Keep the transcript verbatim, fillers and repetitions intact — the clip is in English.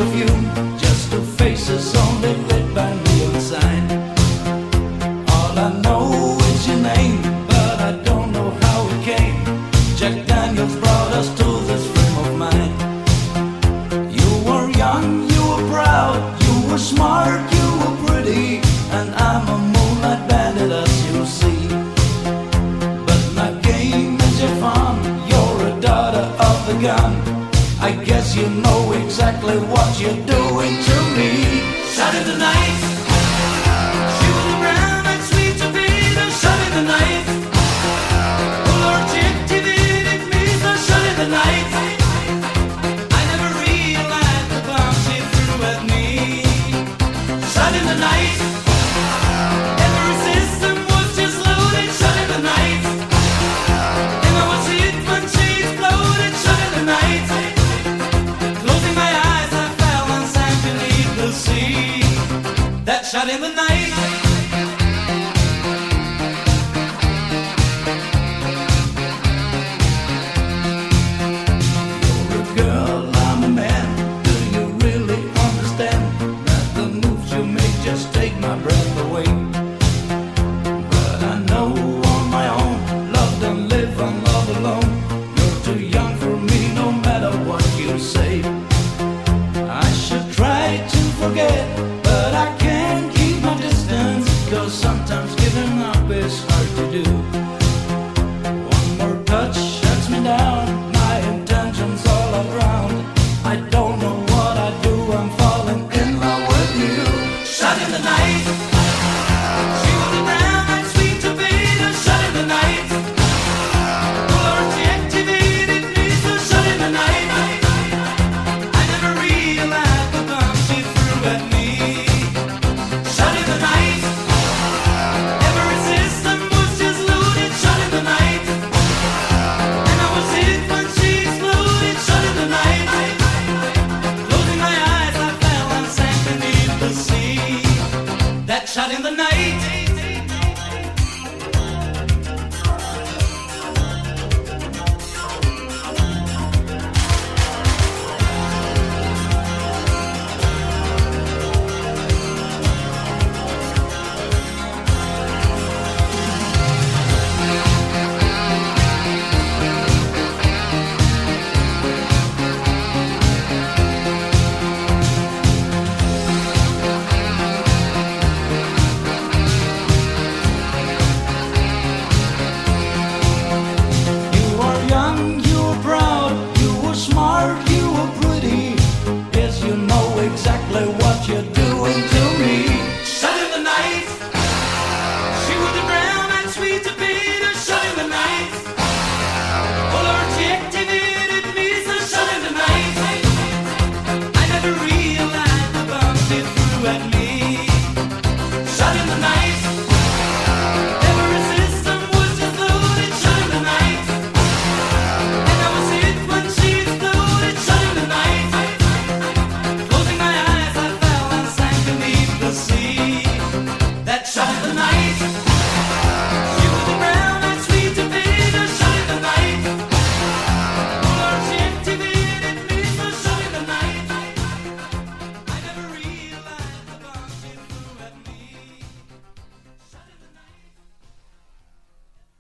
perfume, just two faces only lit by neon sign. All I know is your name, but I don't know how it came. Jack Daniels brought us to this frame of mind. You were young, you were proud, you were smart, you were pretty, and I'm a moonlight bandit, as you see. But my game is your fun, you're a daughter of the gun. I guess you know exactly what you're doing to me. Saturday night, she was brown and sweet to be the Saturday night. Oh Lord, she activated me the Saturday night. I never realized the bomb she threw at me. Saturday night, every system was just loaded. Saturday night, and I was hit when she exploded. Saturday night. That shot in the night. You're a girl, I'm a man. Do you really understand that the moves you make just take my breath away? But I know on my own, love don't live and love alone. You're too young for me, no matter what you say. I should try to forget, but I can't keep my distance, 'cause sometimes giving up is hard to do. One more touch shuts me down, my intentions all around. I don't know what I do, I'm falling in love with you. Shut in the night, she was brown and sweet to be the shut in the night. Oh Lord, she activated me, so shut in the night. I never realized the bomb she threw at me. Shut in the night, every system was just loaded. Shut in the night, and I was hit when she exploded. Shut in the night, closing my eyes I fell and sank beneath the sea. That shot in the night. Exactly what you're doing to me. Shut in the night, she was brown and sweet to be the shut in the night. Oh Lord, she activated me, so shut in the night. I never realized the bomb she threw at me. Shut in the night, every system was just loaded. Shut in the night, and I was hit when she exploded. Shut in the night, closing my eyes I fell and sank beneath the sea. That shot in the night.